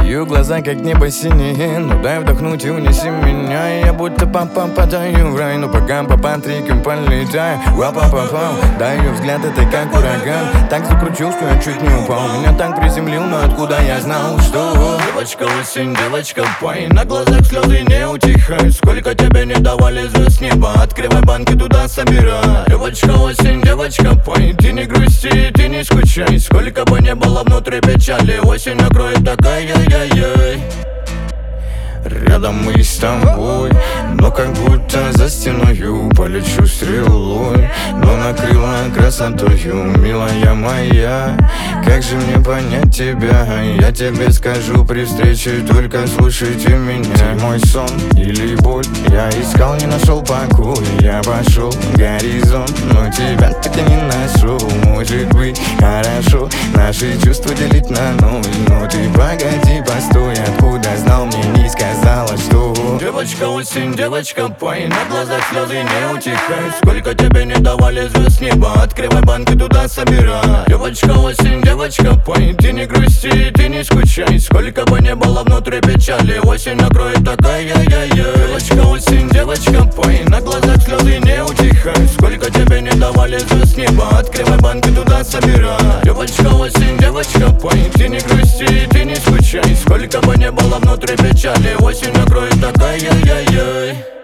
Твои глаза как небо синие, ну дай вдохнуть и унеси меня. Я будто попадаю в рай, но пока по патрикам полетаю. Ва-па-па-пау, даю взгляд, это как ураган. Так закрутил, что я чуть не упал. Меня так приземлил, но откуда я знал, что девочка осень, девочка пой. На глазах слезы не утихают. Сколько тебе не давали звезд с неба, открывай банки, туда собирай. Девочка осень, девочка пой. Ты не грусти, ты не скучай. Сколько бы не было внутри печали, осень накроет такая, яй-яй. Рядом мы с тобой, но как будто за стеною полечу стрелой, но накрыла красотою, милая моя. Как же мне понять тебя? Я тебе скажу при встрече, только слушайте меня. Ты мой сон или боль, я искал, не нашел покоя. Я пошел горизонт, но тебя так и не нашел. Может быть хорошо наши чувства делить на ноль, но ты погоди, постой, откуда знал, мне не сказала, что девочка осень, девочка пой. На глазах слезы не утихают. Сколько тебе не давали звезд с неба, открывай банки, туда собирай. Девочка осень, девочка пой. Ты не грусти, ты не скучай. Сколько бы не было внутри печали, осень накроет такая, яй-яй. Девочка осень, девочка пой. На глазах слезы не утихают. Сколько тебе не давали звезд с неба, открывай банки, туда собирай. Девочка осень, девочка пой. Ты не грусти, ты не скучай. Сколько бы не было внутри печали, осень накроет такая, яй-яй.